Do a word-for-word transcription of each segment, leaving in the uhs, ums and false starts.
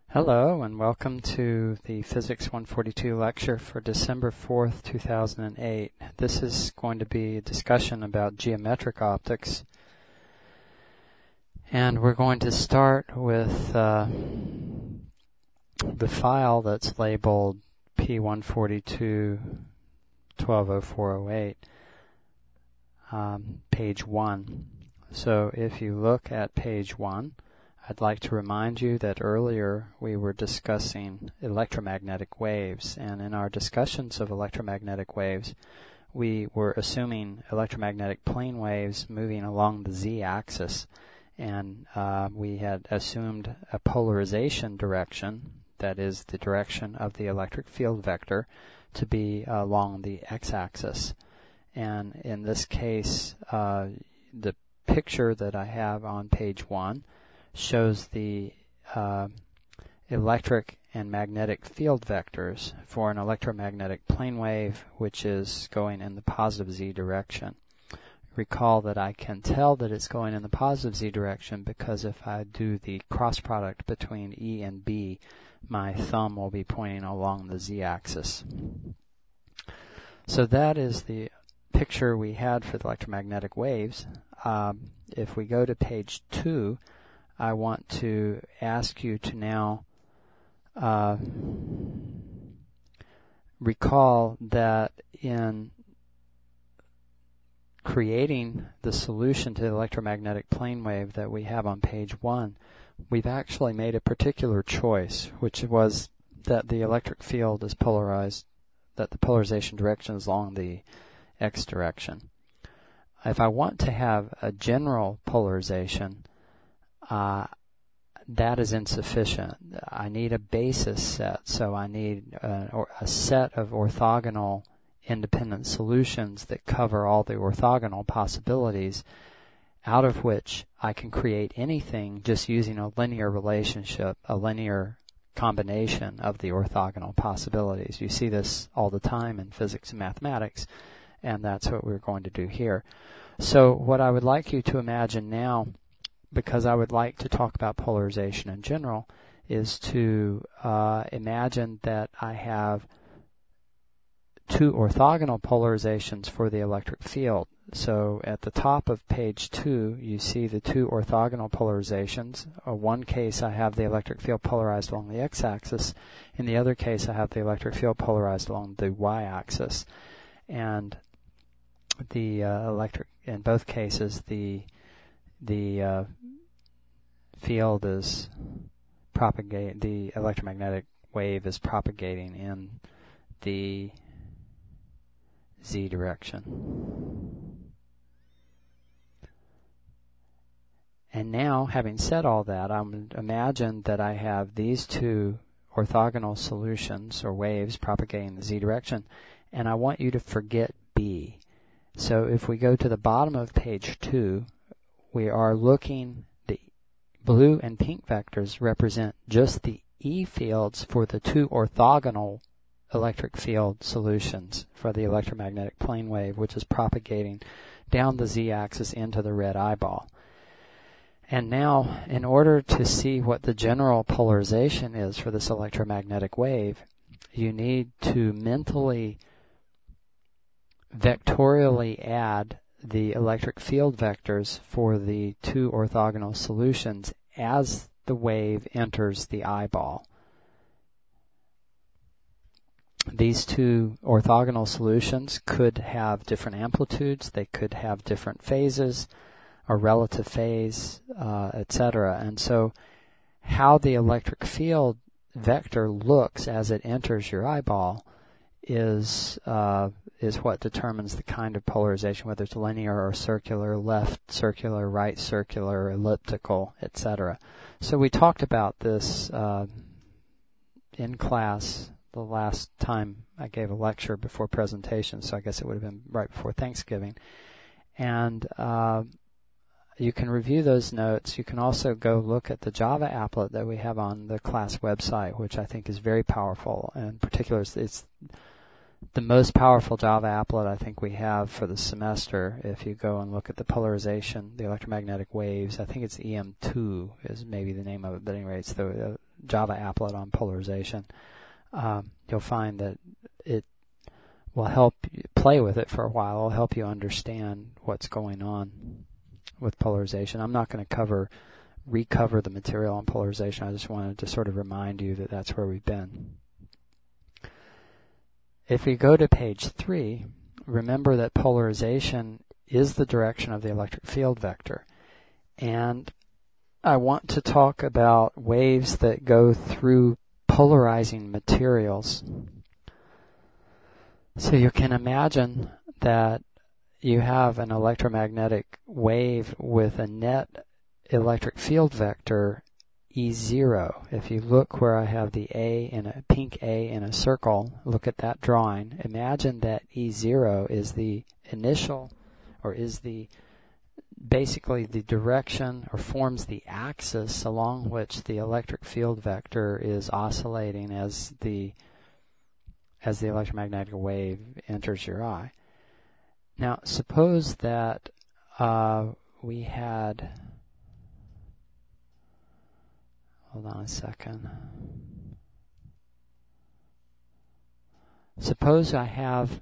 Hello and welcome to the Physics one forty-two lecture for December fourth, two thousand eight. This is going to be a discussion about geometric optics, and we're going to start with uh, the file that's labeled P one forty-two twelve oh four oh eight, um, page one. So if you look at page one, I'd like to remind you that earlier we were discussing electromagnetic waves, and in our discussions of electromagnetic waves, we were assuming electromagnetic plane waves moving along the z-axis, and uh, we had assumed a polarization direction, that is the direction of the electric field vector, to be uh, along the x-axis. And in this case, uh, the picture that I have on page one shows the uh, electric and magnetic field vectors for an electromagnetic plane wave which is going in the positive z direction. Recall that I can tell that it's going in the positive z direction because if I do the cross product between E and B, my thumb will be pointing along the z-axis. So that is the picture we had for the electromagnetic waves. Um, if we go to page two, I want to ask you to now uh, recall that in creating the solution to the electromagnetic plane wave that we have on page one, we've actually made a particular choice, which was that the electric field is polarized, that the polarization direction is along the x direction. If I want to have a general polarization, Uh, that is insufficient. I need a basis set, so I need uh, or a set of orthogonal independent solutions that cover all the orthogonal possibilities, out of which I can create anything just using a linear relationship, a linear combination of the orthogonal possibilities. You see this all the time in physics and mathematics, and that's what we're going to do here. So what I would like you to imagine now, because I would like to talk about polarization in general, is to uh, imagine that I have two orthogonal polarizations for the electric field. So at the top of page two, you see the two orthogonal polarizations. In one case, I have the electric field polarized along the x-axis. In the other case, I have the electric field polarized along the y-axis. And the uh, electric, in both cases, the the uh, field is propagate the electromagnetic wave is propagating in the z direction. And now, having said all that, I'm imagine that I have these two orthogonal solutions or waves propagating in the z direction, and I want you to forget B. So if we go to the bottom of page two, we are looking, the blue and pink vectors represent just the E fields for the two orthogonal electric field solutions for the electromagnetic plane wave, which is propagating down the z-axis into the red eyeball. And now, in order to see what the general polarization is for this electromagnetic wave, you need to mentally, vectorially add the electric field vectors for the two orthogonal solutions as the wave enters the eyeball. These two orthogonal solutions could have different amplitudes, they could have different phases, a relative phase, uh, et cetera. And so how the electric field vector looks as it enters your eyeball is uh, is what determines the kind of polarization, whether it's linear or circular, left circular, right circular, elliptical, et cetera. So we talked about this uh, in class the last time I gave a lecture before presentation, so I guess it would have been right before Thanksgiving. And uh, you can review those notes. You can also go look at the Java applet that we have on the class website, which I think is very powerful. In particular, it's the most powerful Java applet I think we have for the semester. If you go and look at the polarization, the electromagnetic waves, I think it's E M two is maybe the name of it, but anyway, it's the uh, Java applet on polarization, um, you'll find that it will help you play with it for a while. It'll help you understand what's going on with polarization. I'm not going to cover recover the material on polarization. I just wanted to sort of remind you that that's where we've been. If we go to page three, remember that polarization is the direction of the electric field vector. And I want to talk about waves that go through polarizing materials. So you can imagine that you have an electromagnetic wave with a net electric field vector E zero. If you look where I have the A in a pink A in a circle, look at that drawing. Imagine that E zero is the initial, or is the basically the direction, or forms the axis along which the electric field vector is oscillating as the as the electromagnetic wave enters your eye. Now, suppose that uh, we had, hold on a second. Suppose I have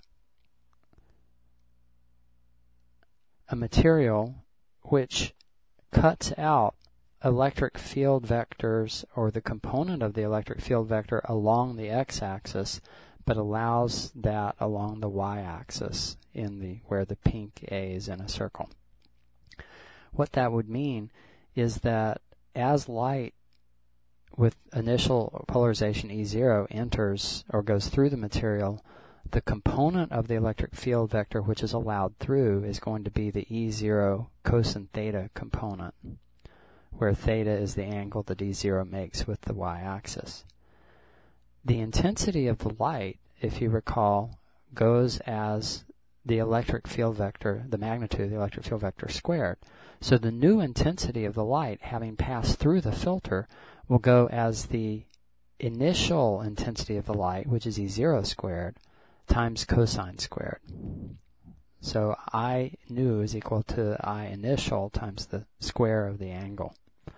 a material which cuts out electric field vectors, or the component of the electric field vector, along the x-axis, but allows that along the y-axis in the where the pink A is in a circle. What that would mean is that as light with initial polarization E zero enters or goes through the material, the component of the electric field vector which is allowed through is going to be the E zero cosine theta component, where theta is the angle that E zero makes with the y-axis. The intensity of the light, if you recall, goes as the electric field vector, the magnitude of the electric field vector squared. So the new intensity of the light, having passed through the filter, will go as the initial intensity of the light, which is E zero squared, times cosine squared. So I nu is equal to I initial times the square of the angle.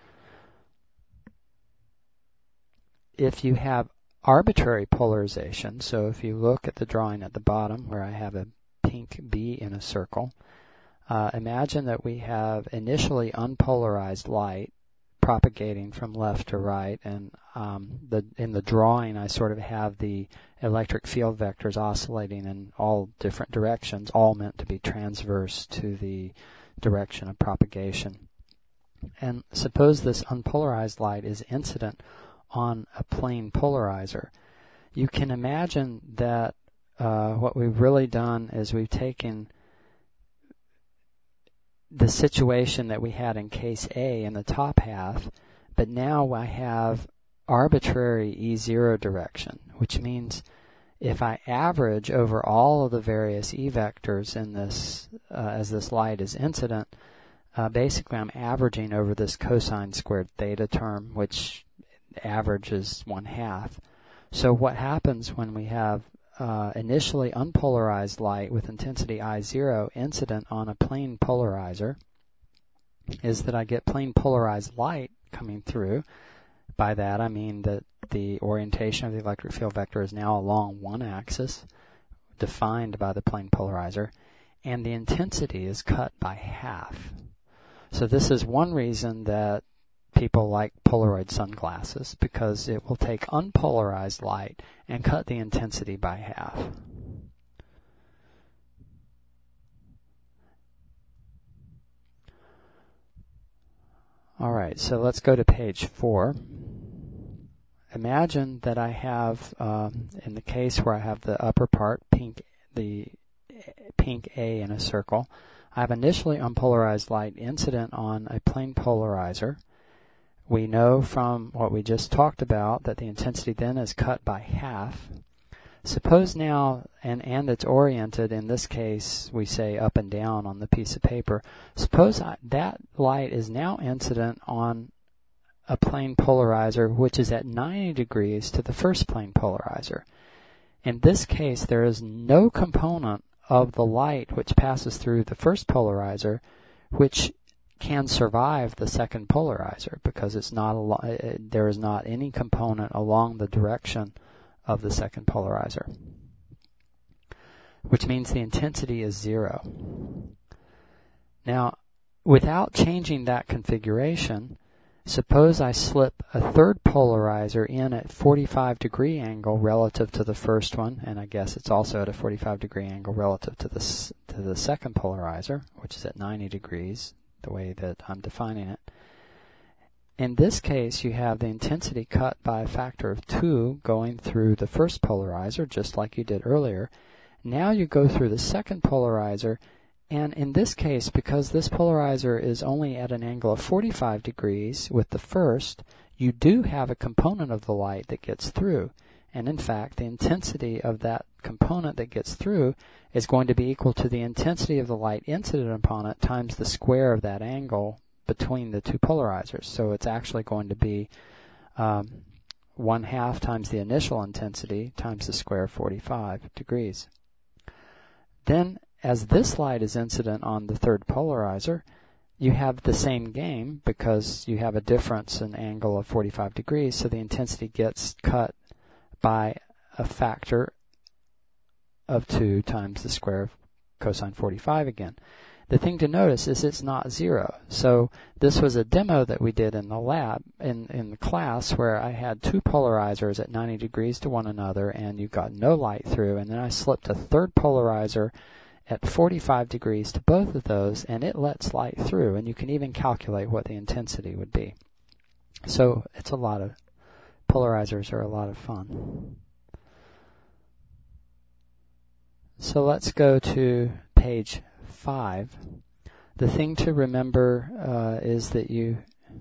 If you have arbitrary polarization, so if you look at the drawing at the bottom where I have a pink B in a circle, uh, imagine that we have initially unpolarized light propagating from left to right, and um, the, in the drawing I sort of have the electric field vectors oscillating in all different directions, all meant to be transverse to the direction of propagation. And suppose this unpolarized light is incident on a plane polarizer. You can imagine that uh, what we've really done is we've taken the situation that we had in case A in the top half, but now I have arbitrary E zero direction, which means if I average over all of the various E vectors in this, uh, as this light is incident, uh, basically I'm averaging over this cosine squared theta term, which average is one half. So what happens when we have uh, initially unpolarized light with intensity I zero incident on a plane polarizer is that I get plane polarized light coming through. By that I mean that the orientation of the electric field vector is now along one axis defined by the plane polarizer, and the intensity is cut by half. So this is one reason that people like Polaroid sunglasses, because it will take unpolarized light and cut the intensity by half. Alright, so let's go to page four. Imagine that I have, um, in the case where I have the upper part, pink, the pink A in a circle, I have initially unpolarized light incident on a plane polarizer. We know from what we just talked about that the intensity then is cut by half. Suppose now, and, and it's oriented, in this case, we say up and down on the piece of paper. Suppose I, that light is now incident on a plane polarizer which is at ninety degrees to the first plane polarizer. In this case, there is no component of the light which passes through the first polarizer which can survive the second polarizer because it's not al- it, there is not any component along the direction of the second polarizer, which means the intensity is zero. Now, without changing that configuration, suppose I slip a third polarizer in at forty-five degree angle relative to the first one, and I guess it's also at a forty-five degree angle relative to the to the second polarizer, which is at ninety degrees, the way that I'm defining it. In this case, you have the intensity cut by a factor of two going through the first polarizer, just like you did earlier. Now you go through the second polarizer, and in this case, because this polarizer is only at an angle of forty-five degrees with the first, you do have a component of the light that gets through. And in fact, the intensity of that component that gets through is going to be equal to the intensity of the light incident upon it times the square of that angle between the two polarizers. So it's actually going to be um, one half times the initial intensity times the square of forty-five degrees. Then, as this light is incident on the third polarizer, you have the same game because you have a difference in angle of forty-five degrees, so the intensity gets cut by a factor of two times the square of cosine forty-five again. The thing to notice is it's not zero. So this was a demo that we did in the lab, in, in the class, where I had two polarizers at ninety degrees to one another and you got no light through, and then I slipped a third polarizer at forty-five degrees to both of those, and it lets light through, and you can even calculate what the intensity would be. So it's a lot of, polarizers are a lot of fun. So let's go to page five. The thing to remember uh, is that you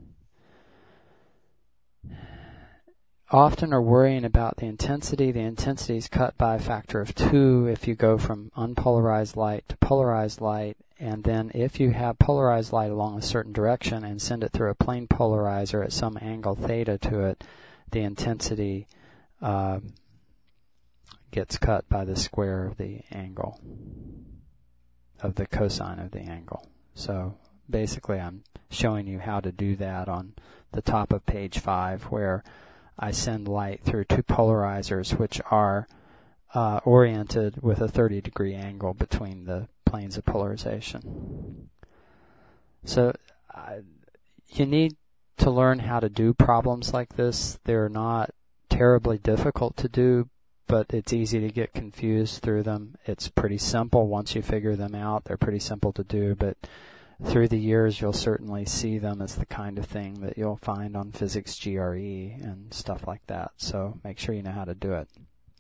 often are worrying about the intensity. The intensity is cut by a factor of two if you go from unpolarized light to polarized light, and then if you have polarized light along a certain direction and send it through a plane polarizer at some angle theta to it, the intensity uh, gets cut by the square of the angle, of the cosine of the angle. So basically I'm showing you how to do that on the top of page five, where I send light through two polarizers which are uh, oriented with a thirty degree angle between the planes of polarization. So uh, you need to learn how to do problems like this. They're not terribly difficult to do, but it's easy to get confused through them. It's pretty simple once you figure them out. They're pretty simple to do, but through the years you'll certainly see them as the kind of thing that you'll find on physics G R E and stuff like that. So make sure you know how to do it.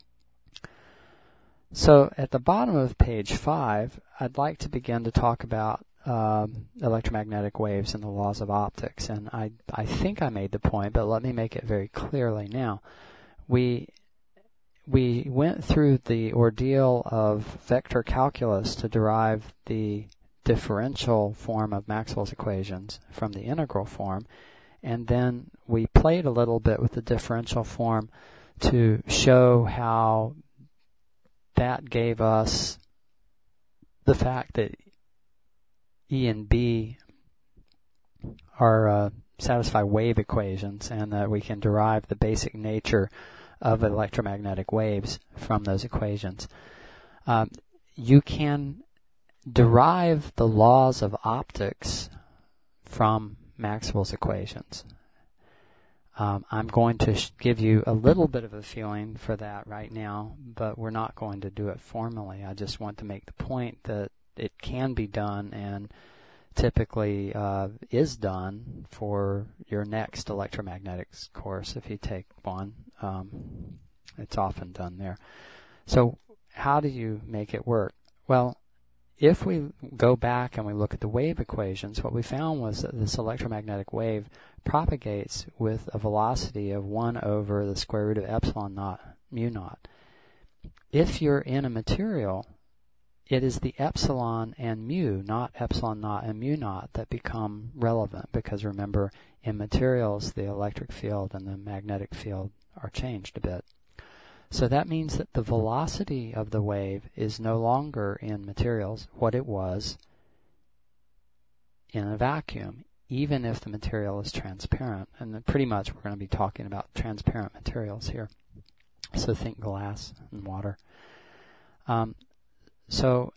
So at the bottom of page five, I'd like to begin to talk about um, electromagnetic waves and the laws of optics. And I, I think I made the point, but let me make it very clearly now. We We went through the ordeal of vector calculus to derive the differential form of Maxwell's equations from the integral form, and then we played a little bit with the differential form to show how that gave us the fact that E and B are uh, satisfy wave equations, and that we can derive the basic nature of electromagnetic waves from those equations. Um, you can derive the laws of optics from Maxwell's equations. Um, I'm going to sh- give you a little bit of a feeling for that right now, but we're not going to do it formally. I just want to make the point that it can be done, and typically uh, is done for your next electromagnetics course if you take one. Um, it's often done there. So how do you make it work? Well, if we go back and we look at the wave equations, what we found was that this electromagnetic wave propagates with a velocity of one over the square root of epsilon naught mu naught. If you're in a material, it is the epsilon and mu, not epsilon naught and mu naught, that become relevant, because remember, in materials the electric field and the magnetic field are changed a bit. So that means that the velocity of the wave is no longer in materials what it was in a vacuum, even if the material is transparent. And then pretty much we're going to be talking about transparent materials here. So think glass and water. Um, so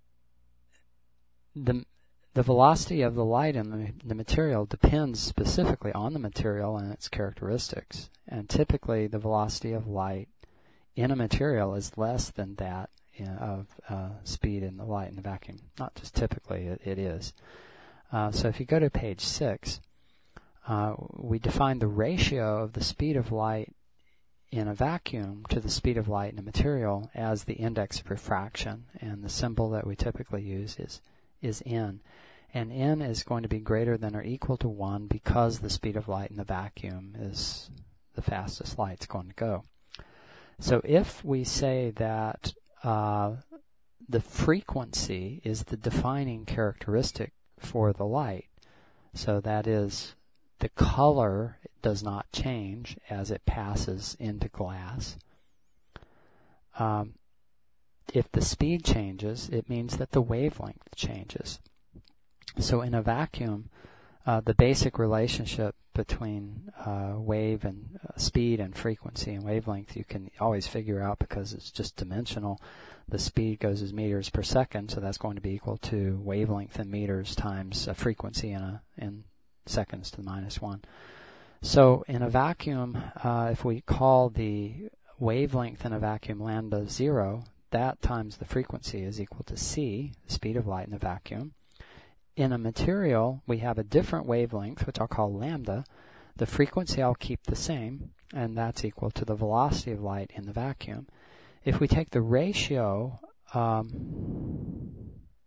the the velocity of the light in the, the material depends specifically on the material and its characteristics. And typically the velocity of light in a material is less than that in, of uh, speed in the light in the vacuum. Not just typically, it, it is. Uh, so if you go to page six, uh, we define the ratio of the speed of light in a vacuum to the speed of light in a material as the index of refraction, and the symbol that we typically use is is n. And n is going to be greater than or equal to one because the speed of light in the vacuum is the fastest light's going to go. So if we say that uh, the frequency is the defining characteristic for the light, so that is the color does not change as it passes into glass. Um, if the speed changes, it means that the wavelength changes. So in a vacuum, uh, the basic relationship between uh, wave and uh, speed and frequency and wavelength you can always figure out because it's just dimensional. The speed goes as meters per second, so that's going to be equal to wavelength in meters times a frequency in, a, in seconds to the minus one. So in a vacuum, uh, if we call the wavelength in a vacuum lambda zero, that times the frequency is equal to c, the speed of light in the vacuum. In a material, we have a different wavelength, which I'll call lambda. The frequency I'll keep the same, and that's equal to the velocity of light in the vacuum. If we take the ratio, um,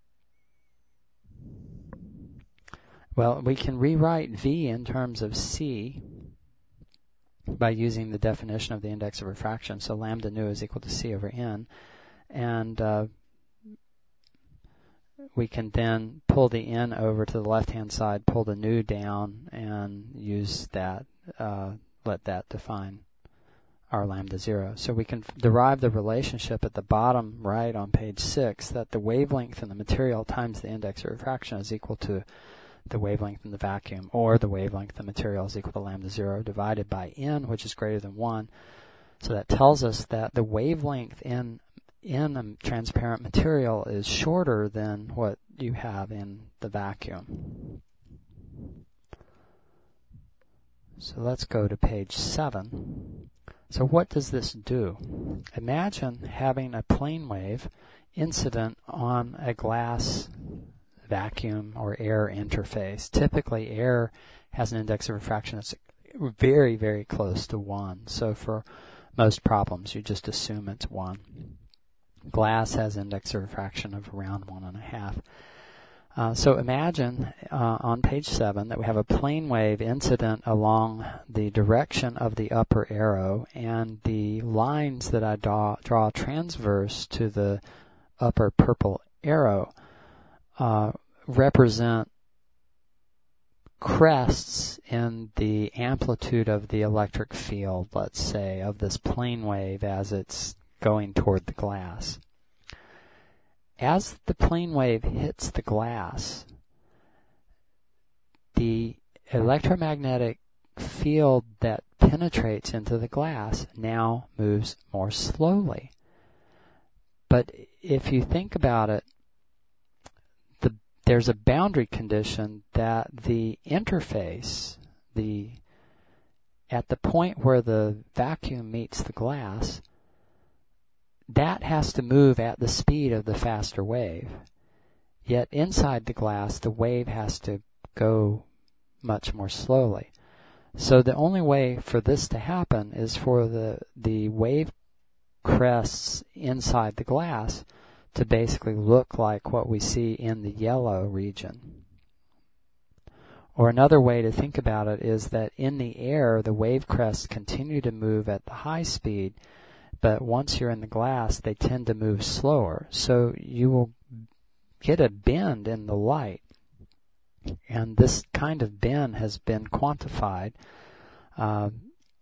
well, we can rewrite V in terms of C by using the definition of the index of refraction. So lambda nu is equal to C over N. And uh, we can then pull the N over to the left-hand side, pull the nu down, and use that, uh, let that define our lambda zero. So we can f- derive the relationship at the bottom right on page six that the wavelength in the material times the index of refraction is equal to the wavelength in the vacuum, or the wavelength of the material is equal to lambda zero divided by N, which is greater than one. So that tells us that the wavelength in in a transparent material is shorter than what you have in the vacuum. So let's go to page seven. So what does this do? Imagine having a plane wave incident on a glass vacuum or air interface. Typically air has an index of refraction that's very, very close to one. So for most problems you just assume it's one. Glass has index of refraction of around one and a half. Uh, so imagine uh, on page seven that we have a plane wave incident along the direction of the upper arrow, and the lines that I draw, draw transverse to the upper purple arrow uh, represent crests in the amplitude of the electric field, let's say, of this plane wave as it's going toward the glass. As the plane wave hits the glass, the electromagnetic field that penetrates into the glass now moves more slowly. But if you think about it, the, there's a boundary condition that the interface, the at the point where the vacuum meets the glass, that has to move at the speed of the faster wave. Yet inside the glass, the wave has to go much more slowly. So the only way for this to happen is for the, the wave crests inside the glass to basically look like what we see in the yellow region. Or another way to think about it is that in the air, the wave crests continue to move at the high speed, but once you're in the glass, they tend to move slower. So you will get a bend in the light. And this kind of bend has been quantified. Um,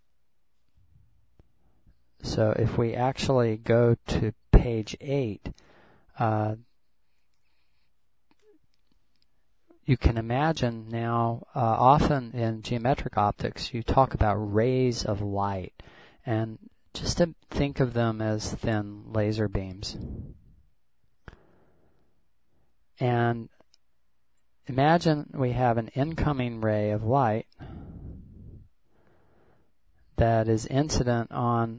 so if we actually go to page eight, uh, you can imagine now, uh, often in geometric optics, you talk about rays of light, and just to think of them as thin laser beams. And imagine we have an incoming ray of light that is incident on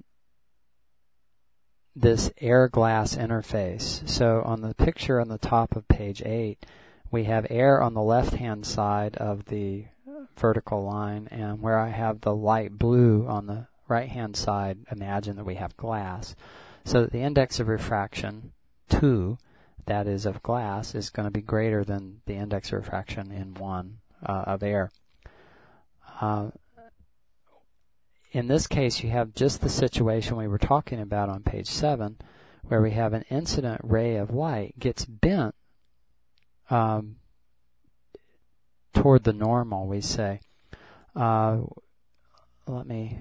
this air glass interface. So on the picture on the top of page eight, we have air on the left-hand side of the vertical line, and where I have the light blue on the right-hand side, imagine that we have glass. So that the index of refraction, two, that is of glass, is going to be greater than the index of refraction in one uh, of air. Uh, in this case, you have just the situation we were talking about on page seven, where we have an incident ray of light gets bent um, toward the normal, we say. Uh, let me...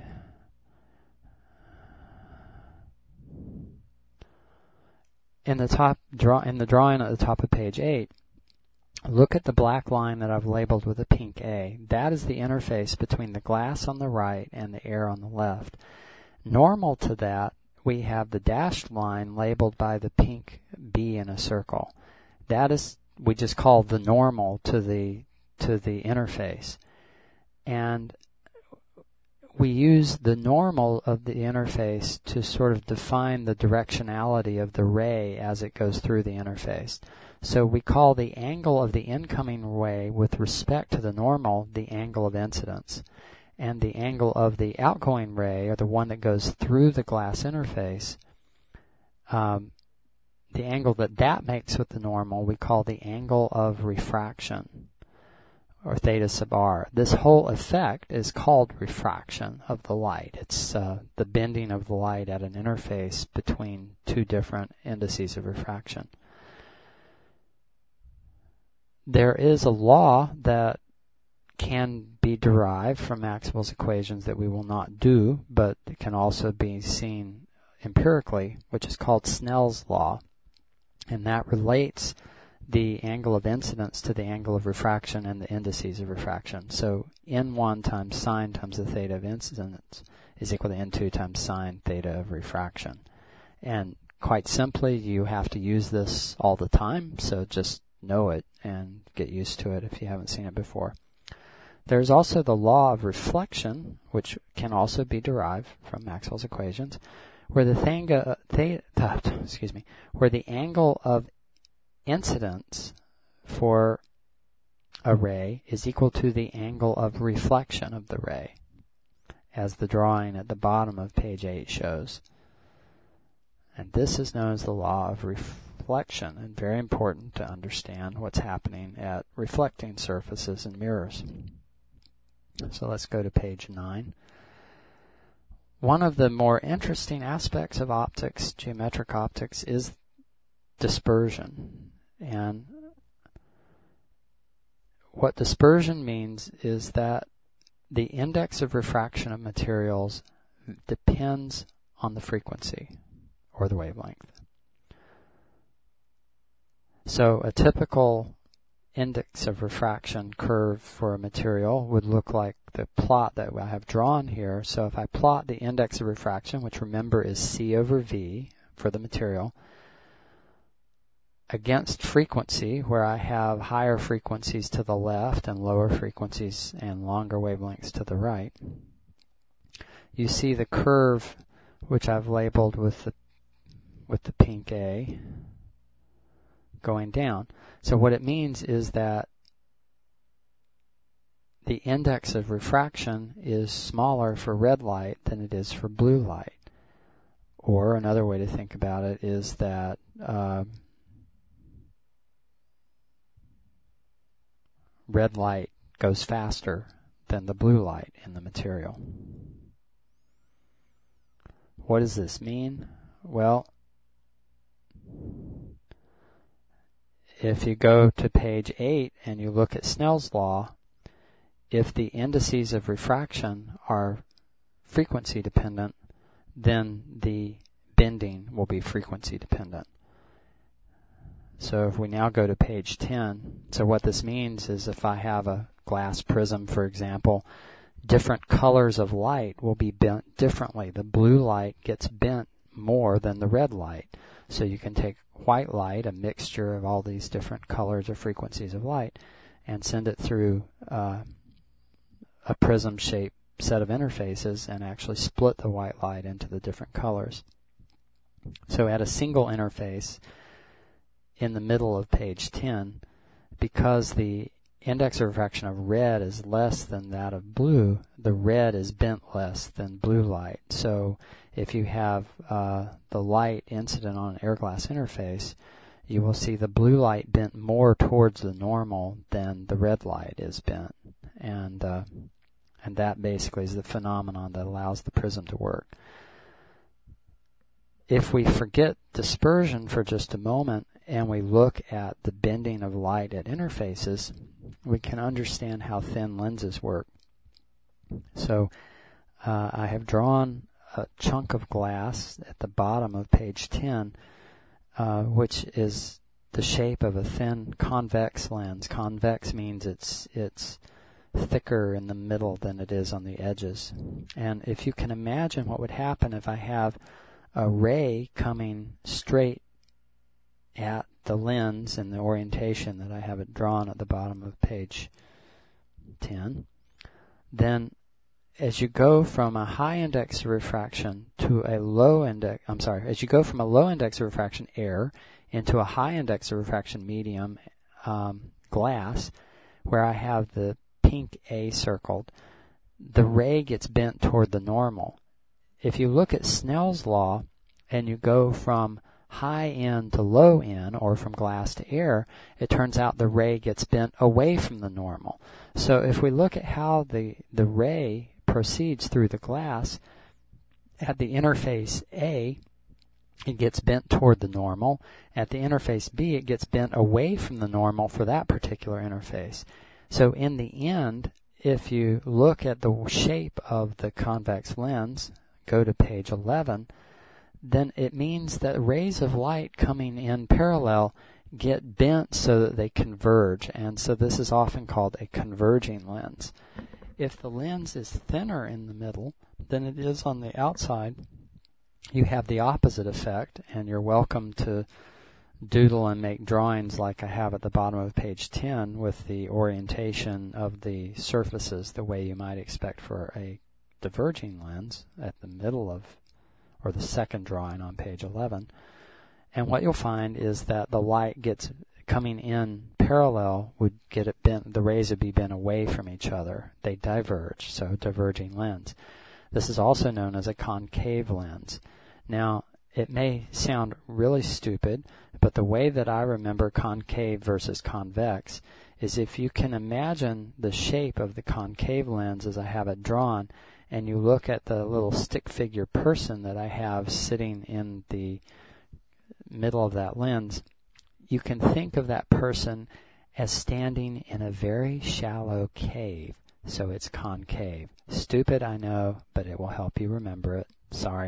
In the top draw in the drawing at the top of page eight, look at the black line that I've labeled with a pink A. That is the interface between the glass on the right and the air on the left. Normal to that, we have the dashed line labeled by the pink B in a circle. That is, we just call the normal to the to the interface. And we use the normal of the interface to sort of define the directionality of the ray as it goes through the interface. So we call the angle of the incoming ray with respect to the normal the angle of incidence. And the angle of the outgoing ray, or the one that goes through the glass interface, um, the angle that that makes with the normal, we call the angle of refraction, or theta sub r. This whole effect is called refraction of the light. It's uh, the bending of the light at an interface between two different indices of refraction. There is a law that can be derived from Maxwell's equations that we will not do, but it can also be seen empirically, which is called Snell's law, and that relates the angle of incidence to the angle of refraction and the indices of refraction. So N one times sine times the theta of incidence is equal to N two times sine theta of refraction. And quite simply, you have to use this all the time, so just know it and get used to it if you haven't seen it before. There's also the law of reflection, which can also be derived from Maxwell's equations, where the theta, theta, excuse me, where the angle of incidence for a ray is equal to the angle of reflection of the ray, as the drawing at the bottom of page eight shows. And this is known as the law of reflection, and very important to understand what's happening at reflecting surfaces and mirrors. So let's go to page nine. One of the more interesting aspects of optics, geometric optics, is dispersion. And what dispersion means is that the index of refraction of materials depends on the frequency or the wavelength. So a typical index of refraction curve for a material would look like the plot that I have drawn here. So if I plot the index of refraction, which remember is C over V for the material, against frequency, where I have higher frequencies to the left and lower frequencies and longer wavelengths to the right, you see the curve which I've labeled with the with the pink A going down. So what it means is that the index of refraction is smaller for red light than it is for blue light. Or another way to think about it is that uh, red light goes faster than the blue light in the material. What does this mean? Well, if you go to page eight and you look at Snell's law, if the indices of refraction are frequency dependent, then the bending will be frequency dependent. So if we now go to page ten, so what this means is if I have a glass prism, for example, different colors of light will be bent differently. The blue light gets bent more than the red light. So you can take white light, a mixture of all these different colors or frequencies of light, and send it through uh, a prism-shaped set of interfaces and actually split the white light into the different colors. So at a single interface in the middle of page ten, because the index of refraction of red is less than that of blue, the red is bent less than blue light. So if you have uh, the light incident on an air glass interface, you will see the blue light bent more towards the normal than the red light is bent. And, uh, and that basically is the phenomenon that allows the prism to work. If we forget dispersion for just a moment and we look at the bending of light at interfaces, we can understand how thin lenses work. So uh, I have drawn a chunk of glass at the bottom of page ten, uh, which is the shape of a thin convex lens. Convex means it's it's thicker in the middle than it is on the edges. And if you can imagine what would happen if I have a ray coming straight at the lens in the orientation that I have it drawn at the bottom of page ten, then as you go from a high index of refraction to a low index, I'm sorry, as you go from a low index of refraction air into a high index of refraction medium um, glass, where I have the pink A circled, the ray gets bent toward the normal. If you look at Snell's law and you go from high N to low N, or from glass to air, it turns out the ray gets bent away from the normal. So if we look at how the, the ray proceeds through the glass, at the interface A, it gets bent toward the normal. At the interface B, it gets bent away from the normal for that particular interface. So in the end, if you look at the shape of the convex lens, go to page eleven, then it means that rays of light coming in parallel get bent so that they converge, and so this is often called a converging lens. If the lens is thinner in the middle than it is on the outside, you have the opposite effect, and you're welcome to doodle and make drawings like I have at the bottom of page ten with the orientation of the surfaces the way you might expect for a diverging lens at the middle of, or the second drawing on page eleven. And what you'll find is that the light gets coming in parallel would get it bent, the rays would be bent away from each other. They diverge, so diverging lens. This is also known as a concave lens. Now, it may sound really stupid, but the way that I remember concave versus convex is if you can imagine the shape of the concave lens as I have it drawn, and you look at the little stick figure person that I have sitting in the middle of that lens, you can think of that person as standing in a very shallow cave, so it's concave. Stupid, I know, but it will help you remember it. Sorry.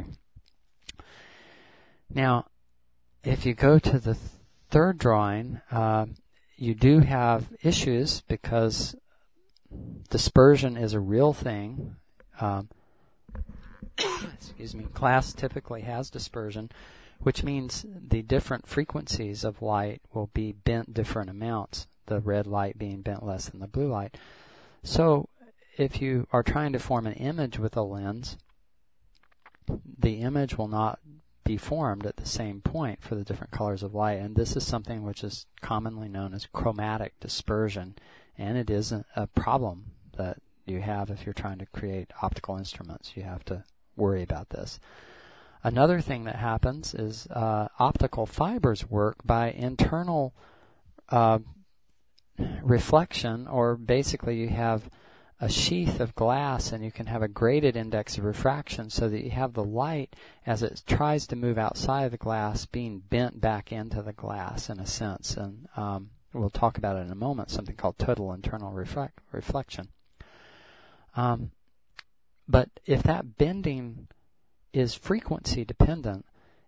Now, if you go to the th- third drawing, uh, you do have issues because dispersion is a real thing. Um, excuse me. Glass typically has dispersion, which means the different frequencies of light will be bent different amounts, the red light being bent less than the blue light. So if you are trying to form an image with a lens, the image will not be formed at the same point for the different colors of light, and this is something which is commonly known as chromatic dispersion, and it is a, a problem that you have if you're trying to create optical instruments. You have to worry about this. Another thing that happens is uh, optical fibers work by internal uh, reflection, or basically you have a sheath of glass and you can have a graded index of refraction so that you have the light as it tries to move outside of the glass being bent back into the glass in a sense. And um, we'll talk about it in a moment, something called total internal reflect- reflection. Um, but if that bending is frequency dependent,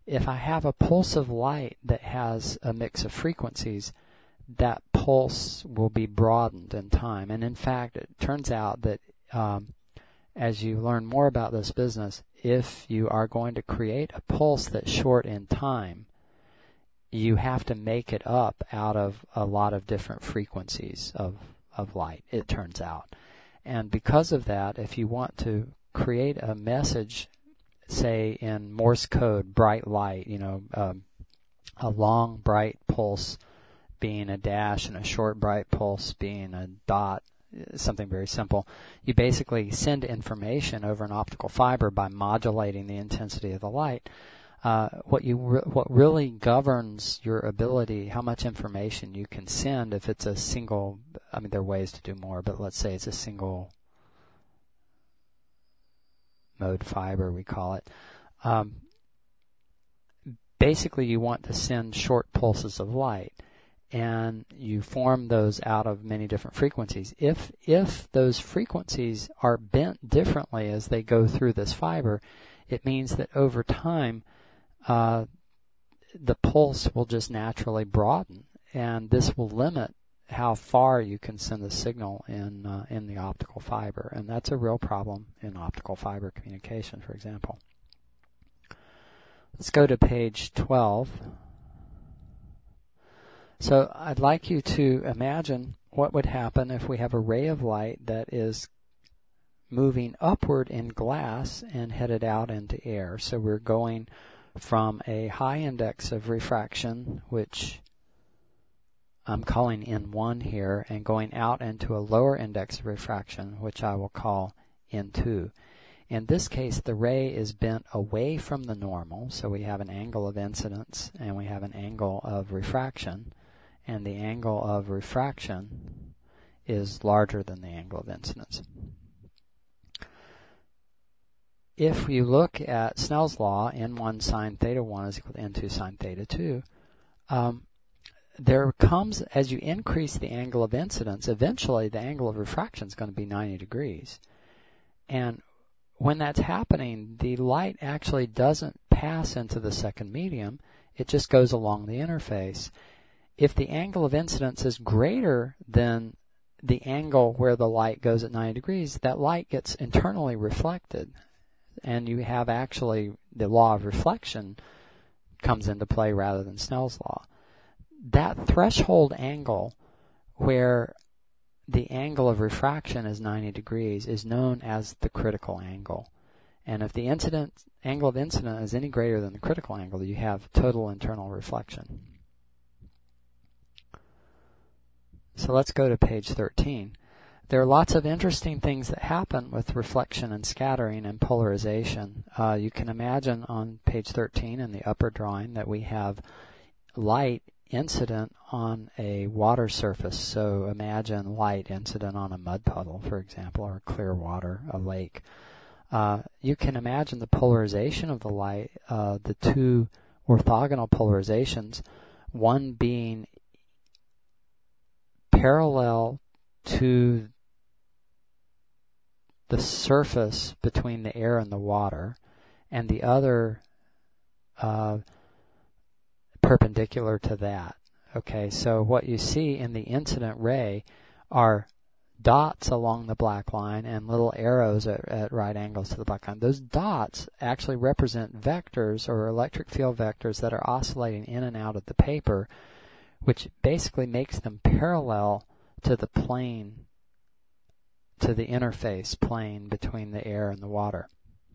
if I have a pulse of light that has a mix of frequencies, that pulse will be broadened in time. And in fact, it turns out that um, as you learn more about this business, if you are going to create a pulse that's short in time, you have to make it up out of a lot of different frequencies of, of light, it turns out. And because of that, if you want to create a message, say in Morse code, bright light, you know, um, a long bright pulse being a dash and a short bright pulse being a dot, something very simple, you basically send information over an optical fiber by modulating the intensity of the light. Uh, what you re- what really governs your ability, how much information you can send, if it's a single, I mean, there are ways to do more, but let's say it's a single mode fiber, we call it. Um, basically, you want to send short pulses of light, and you form those out of many different frequencies. If if those frequencies are bent differently as they go through this fiber, it means that over time, uh, the pulse will just naturally broaden, and this will limit how far you can send the signal in uh, in the optical fiber, and that's a real problem in optical fiber communication, for example. Let's go to page twelve. So I'd like you to imagine what would happen if we have a ray of light that is moving upward in glass and headed out into air. So we're going from a high index of refraction, which I'm calling N one here, and going out into a lower index of refraction, which I will call N two. In this case, the ray is bent away from the normal, so we have an angle of incidence and we have an angle of refraction, and the angle of refraction is larger than the angle of incidence. If you look at Snell's law, N one sine theta one is equal to N two sine theta two, um, there comes, as you increase the angle of incidence, eventually the angle of refraction is going to be ninety degrees. And when that's happening, the light actually doesn't pass into the second medium, it just goes along the interface. If the angle of incidence is greater than the angle where the light goes at ninety degrees, that light gets internally reflected, and you have actually the law of reflection comes into play rather than Snell's law. That threshold angle where the angle of refraction is ninety degrees is known as the critical angle. And if the incident angle of incidence is any greater than the critical angle, you have total internal reflection. So let's go to page thirteen. There are lots of interesting things that happen with reflection and scattering and polarization. Uh, you can imagine on page thirteen in the upper drawing that we have light incident on a water surface. So imagine light incident on a mud puddle, for example, or clear water, a lake. Uh, you can imagine the polarization of the light, uh, the two orthogonal polarizations, one being parallel to the surface between the air and the water, and the other uh, perpendicular to that. Okay, so what you see in the incident ray are dots along the black line and little arrows at, at right angles to the black line. Those dots actually represent vectors or electric field vectors that are oscillating in and out of the paper, which basically makes them parallel to the plane, to the interface plane between the air and the water.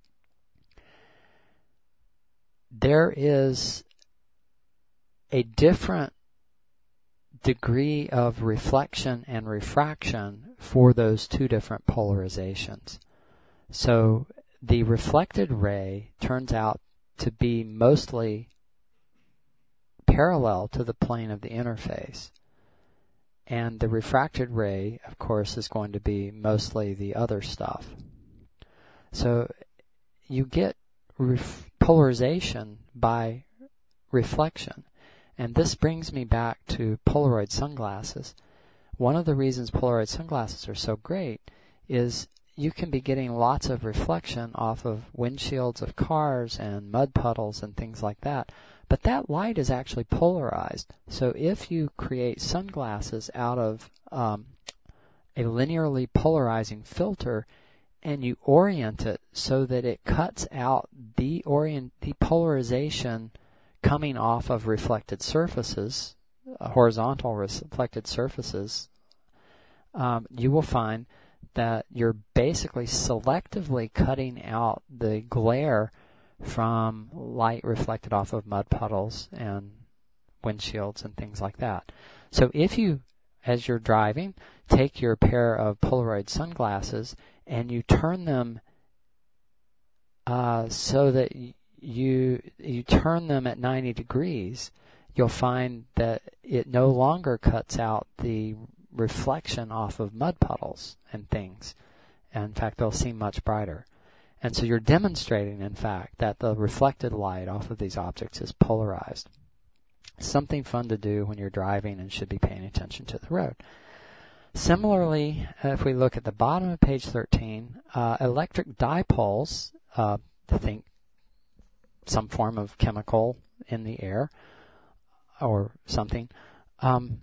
There is a different degree of reflection and refraction for those two different polarizations. So the reflected ray turns out to be mostly parallel to the plane of the interface. And the refracted ray, of course, is going to be mostly the other stuff. So you get ref- polarization by reflection. And this brings me back to Polaroid sunglasses. One of the reasons Polaroid sunglasses are so great is you can be getting lots of reflection off of windshields of cars and mud puddles and things like that. But that light is actually polarized. So if you create sunglasses out of um, a linearly polarizing filter and you orient it so that it cuts out the orient the polarization coming off of reflected surfaces, uh, horizontal reflected surfaces, um, you will find that you're basically selectively cutting out the glare from light reflected off of mud puddles and windshields and things like that. So if you, as you're driving, take your pair of Polaroid sunglasses and you turn them uh, so that you you turn them at ninety degrees, you'll find that it no longer cuts out the reflection off of mud puddles and things. And in fact, they'll seem much brighter. And so you're demonstrating, in fact, that the reflected light off of these objects is polarized. Something fun to do when you're driving and should be paying attention to the road. Similarly, if we look at the bottom of page thirteen, uh, electric dipoles, uh, think some form of chemical in the air or something, um,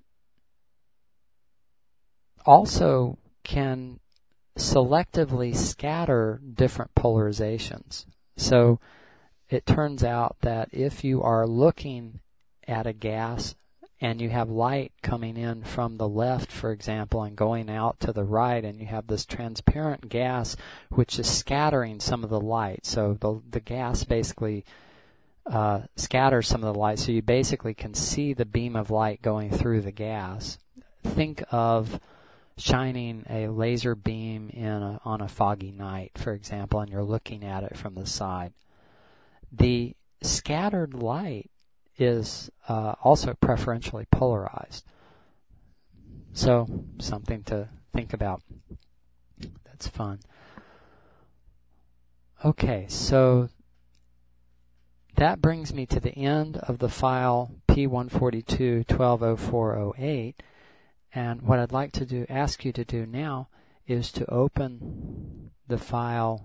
also can selectively scatter different polarizations. So it turns out that if you are looking at a gas and you have light coming in from the left, for example, and going out to the right, and you have this transparent gas which is scattering some of the light. So the, the gas basically uh, scatters some of the light, so you basically can see the beam of light going through the gas. Think of shining a laser beam in a, on a foggy night, for example, and you're looking at it from the side. The scattered light is uh, also preferentially polarized. So something to think about. That's fun. Okay, so that brings me to the end of the file P one forty-two twelve oh four oh eight. And what I'd like to do, ask you to do now is to open the file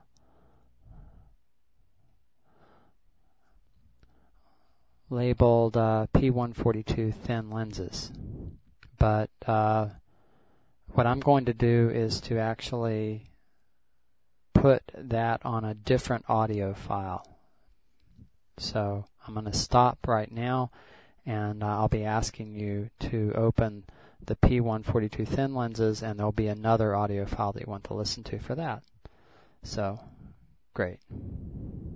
labeled uh, P one forty-two thin lenses. But uh, what I'm going to do is to actually put that on a different audio file. So I'm going to stop right now, and uh, I'll be asking you to open the P one forty-two thin lenses, and there'll be another audio file that you want to listen to for that. So, great.